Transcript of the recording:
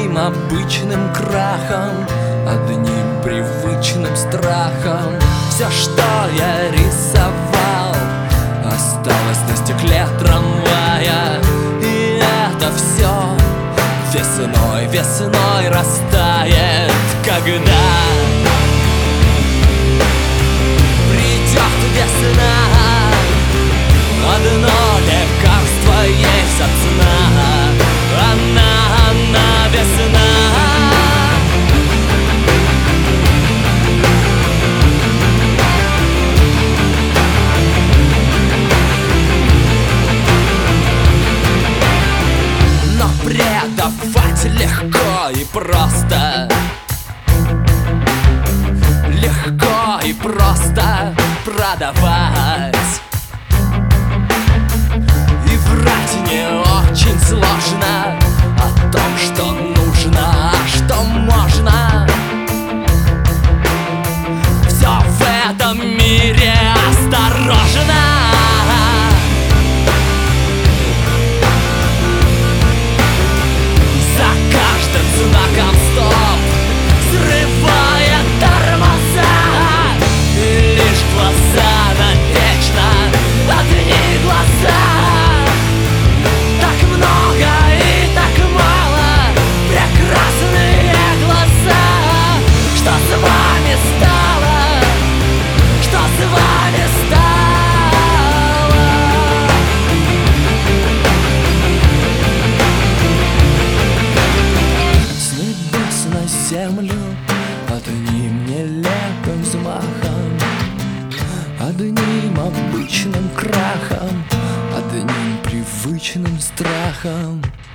одним обычным крахом, одним привычным страхом. Все, что я рисовал, осталось на стекле трамвая. И это все весной, весной растает, когда придет весна. Одно лекарство есть от сна, она весна. Но предавать легко и просто, легко и просто продавать. И врать не очень сложно о том, что нужно, а что можно. Все в этом мире осторожно. За каждым знаком стоп, срывая тормоза. И лишь глаза навечно, одни глаза. Так много и так мало, прекрасные глаза. Что с вами стало? Что с вами стало? С небес на землю одним нелепым взмахом, одним обычным крахом, одним привычным страхом.